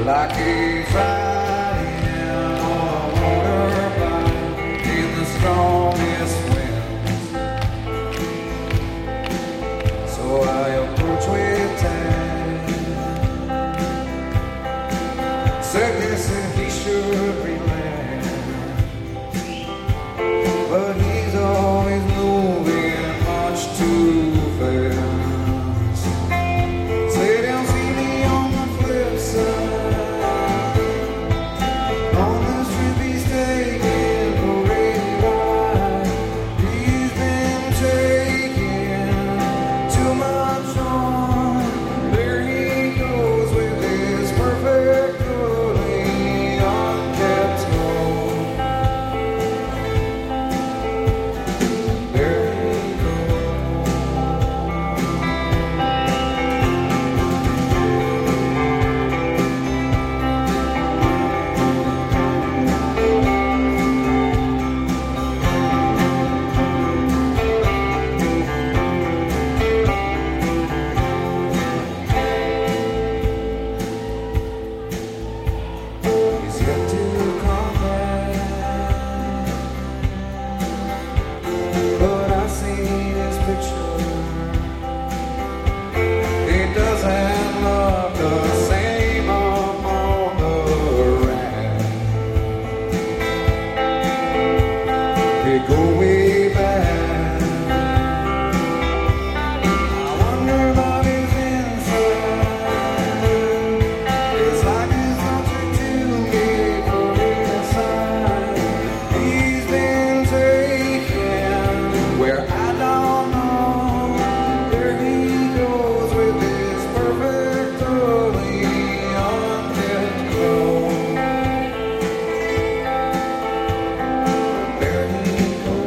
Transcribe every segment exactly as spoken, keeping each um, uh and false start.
like a Friday on a motorbike in the strongest winds. So I approach with time. Certainly said he should relent, but he's always moving much too fast. Go way back. I wonder about his inside. It's like he's something to me for inside. He's been taken where I don't know. There he goes with his perfectly unkept clothes. There he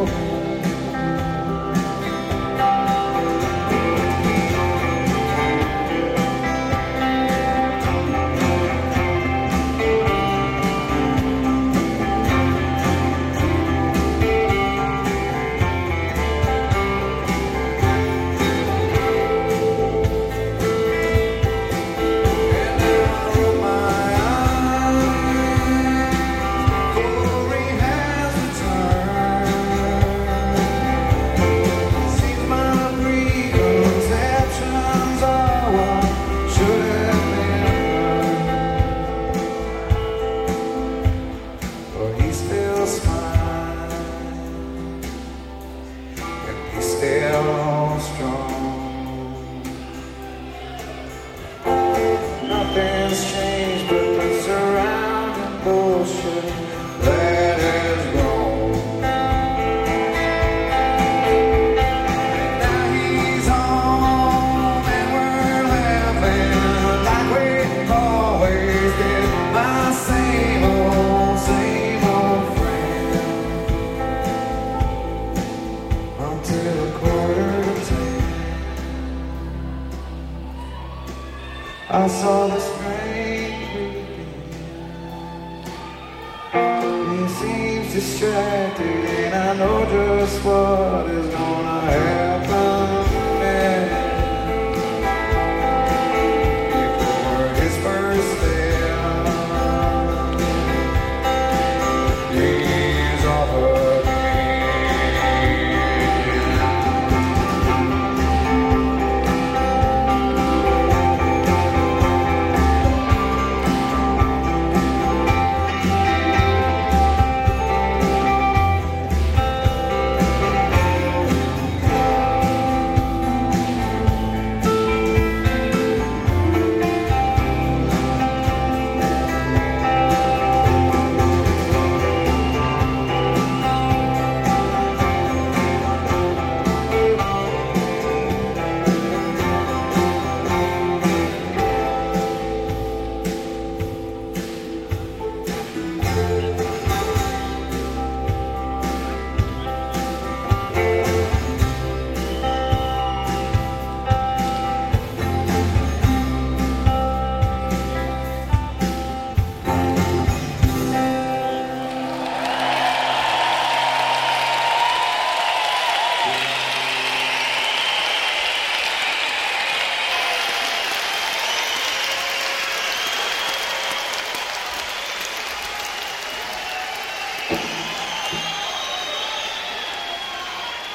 still strong. Nothing's changed but the surrounding bullshit that is wrong. Now he's home and we're laughing like we always did. My same old, same old friend. Until a quarter to ten, I saw the strange creeping. He seems distracted, and I know just what is going on.